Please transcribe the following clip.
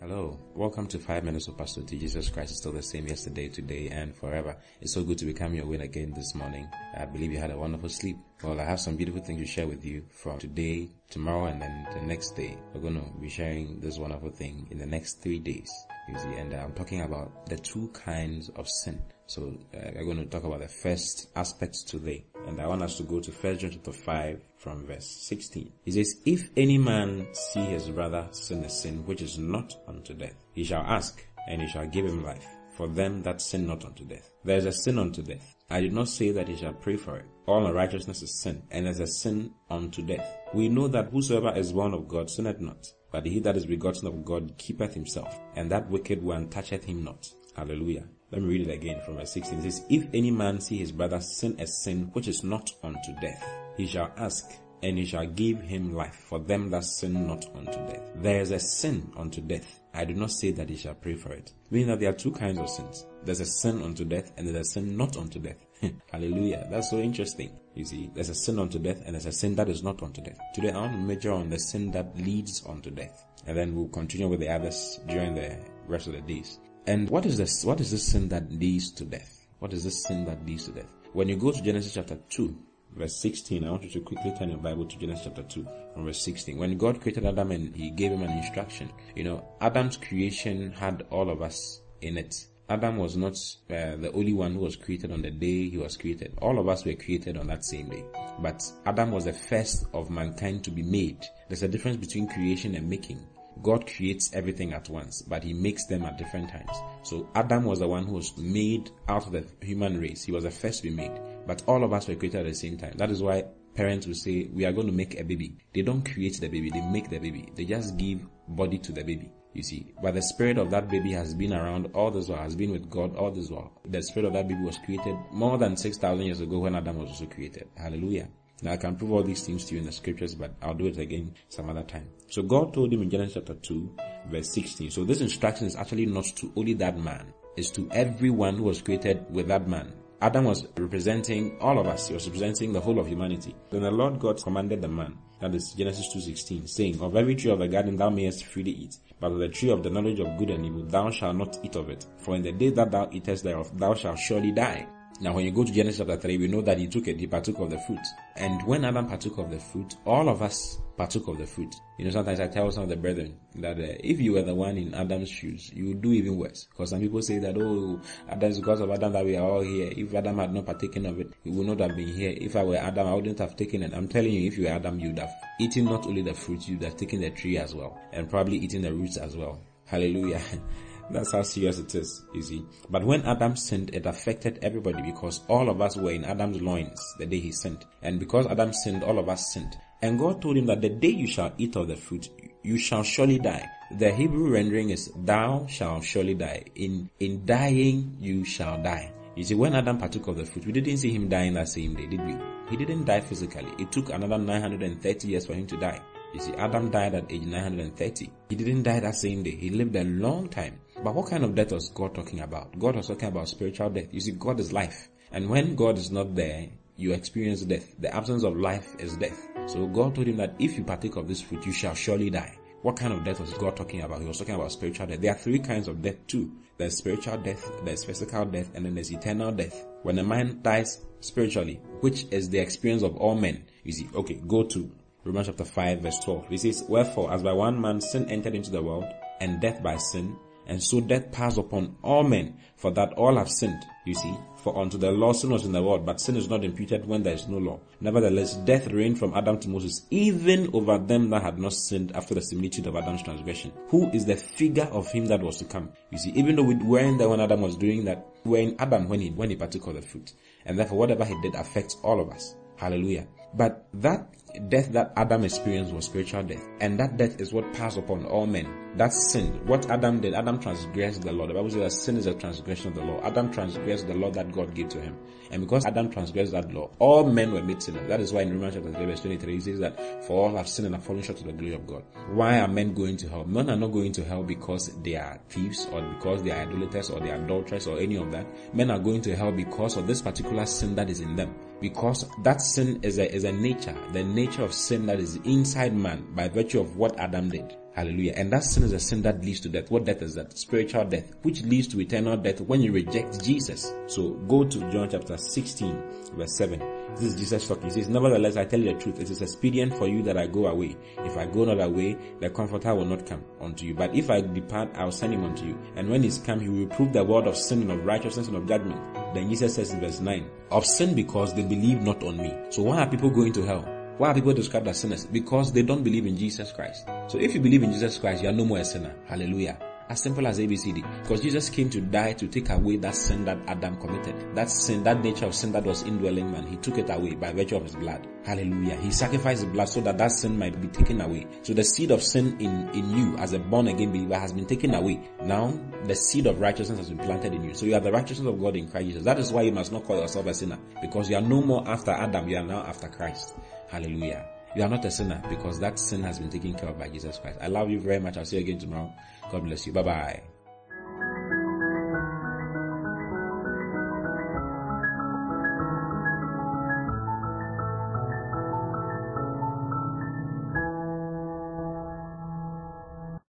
Hello, welcome to 5 Minutes of Pastor T. Jesus Christ is still the same yesterday, today, and forever. It's so good to become your win again this morning. I believe you had a wonderful sleep. Well, I have some beautiful things to share with you from today, tomorrow, and then the next day. We're going to be sharing this wonderful thing in the next 3 days. You see, and I'm talking about the two kinds of sin. So we're going to talk about the first aspects today. And I want us to go to 1 John chapter 5 from verse 16. It says, "If any man see his brother sin a sin which is not unto death, he shall ask, and he shall give him life, for them that sin not unto death. There is a sin unto death. I did not say that he shall pray for it. All unrighteousness is sin, and there is a sin unto death. We know that whosoever is born of God sinneth not, but he that is begotten of God keepeth himself, and that wicked one toucheth him not." Hallelujah. Let me read it again from verse 16. It says, "If any man see his brother sin a sin which is not unto death, he shall ask, and he shall give him life, for them that sin not unto death. There is a sin unto death. I do not say that he shall pray for it." Meaning that there are two kinds of sins. There's a sin unto death, and there's a sin not unto death. Hallelujah. That's so interesting. You see, there's a sin unto death, and there's a sin that is not unto death. Today I want to major on the sin that leads unto death, and then we'll continue with the others during the rest of the days. And what is this sin that leads to death? What is this sin that leads to death? When you go to Genesis chapter 2, verse 16, I want you to quickly turn your Bible to Genesis chapter 2, from verse 16. When God created Adam and he gave him an instruction, Adam's creation had all of us in it. Adam was not the only one who was created on the day he was created. All of us were created on that same day. But Adam was the first of mankind to be made. There's a difference between creation and making. God creates everything at once, but he makes them at different times. So Adam was the one who was made out of the human race. He was the first to be made. But all of us were created at the same time. That is why parents will say, "We are going to make a baby." They don't create the baby, they make the baby. They just give body to the baby. You see, but the spirit of that baby has been around all this while, has been with God all this while. The spirit of that baby was created more than 6,000 years ago when Adam was also created. Hallelujah. Now I can prove all these things to you in the scriptures, but I'll do it again some other time. So God told him in Genesis chapter 2, verse 16. So this instruction is actually not to only that man. It's to everyone who was created with that man. Adam was representing all of us. He was representing the whole of humanity. Then the Lord God commanded the man, that is Genesis 2:16, saying, "Of every tree of the garden thou mayest freely eat, but of the tree of the knowledge of good and evil thou shalt not eat of it. For in the day that thou eatest thereof thou shalt surely die." Now when you go to Genesis chapter 3, we know that he partook of the fruit. And when Adam partook of the fruit, all of us partook of the fruit. Sometimes I tell some of the brethren that if you were the one in Adam's shoes, you would do even worse. Because some people say that, it's because of Adam that we are all here. If Adam had not partaken of it, we would not have been here. If I were Adam, I wouldn't have taken it. I'm telling you, if you were Adam, you would have eaten not only the fruit, you would have taken the tree as well. And probably eaten the roots as well. Hallelujah. That's how serious it is, you see. But when Adam sinned, it affected everybody because all of us were in Adam's loins the day he sinned. And because Adam sinned, all of us sinned. And God told him that the day you shall eat of the fruit, you shall surely die. The Hebrew rendering is, "Thou shalt surely die." In dying, you shall die. You see, when Adam partook of the fruit, we didn't see him dying that same day, did we? He didn't die physically. It took another 930 years for him to die. You see, Adam died at age 930. He didn't die that same day. He lived a long time. But what kind of death was God talking about? God was talking about spiritual death. You see, God is life. And when God is not there, you experience death. The absence of life is death. So God told him that if you partake of this fruit, you shall surely die. What kind of death was God talking about? He was talking about spiritual death. There are three kinds of death too. There's spiritual death, there's physical death, and then there's eternal death. When a man dies spiritually, which is the experience of all men, you see, go to Romans chapter 5 verse 12. It says, "Wherefore, as by one man sin entered into the world, and death by sin, and so death passed upon all men, for that all have sinned." You see, for unto the law sin was in the world, but sin is not imputed when there is no law. Nevertheless, death reigned from Adam to Moses, even over them that had not sinned after the similitude of Adam's transgression, who is the figure of him that was to come. You see, even though we weren't there when Adam was doing that, we were in Adam when he partook of the fruit. And therefore, whatever he did affects all of us. Hallelujah. But that death that Adam experienced was spiritual death. And that death is what passed upon all men. That's sin. What Adam did, Adam transgressed the law. The Bible says that sin is a transgression of the law. Adam transgressed the law that God gave to him. And because Adam transgressed that law, all men were made sinners. That is why in Romans chapter 3 verse 23 he says that for all have sinned and have fallen short of the glory of God. Why are men going to hell? Men are not going to hell because they are thieves or because they are idolaters or they are adulterers or any of that. Men are going to hell because of this particular sin that is in them. Because that sin is a nature, the nature of sin that is inside man by virtue of what Adam did. Hallelujah. And that sin is a sin that leads to death. What death is that? Spiritual death, which leads to eternal death when you reject Jesus. So go to John chapter 16, verse 7. This is Jesus talking. He says, nevertheless, I tell you the truth. It is expedient for you that I go away. If I go not away, the Comforter will not come unto you. But if I depart, I will send him unto you. And when he's come, he will reprove the world of sin and of righteousness and of judgment. Then Jesus says in verse 9, of sin because they believe not on me. So why are people going to hell? Why are people described as sinners? Because they don't believe in Jesus Christ. So if you believe in Jesus Christ, you are no more a sinner. Hallelujah. As simple as ABCD. Because Jesus came to die to take away that sin that Adam committed. That sin, that nature of sin that was indwelling man. He took it away by virtue of his blood. Hallelujah. He sacrificed his blood so that that sin might be taken away. So the seed of sin in you as a born again believer has been taken away. Now the seed of righteousness has been planted in you. So you are the righteousness of God in Christ Jesus. That is why you must not call yourself a sinner. Because you are no more after Adam. You are now after Christ. Hallelujah. You are not a sinner because that sin has been taken care of by Jesus Christ. I love you very much. I'll see you again tomorrow. God bless you. Bye-bye.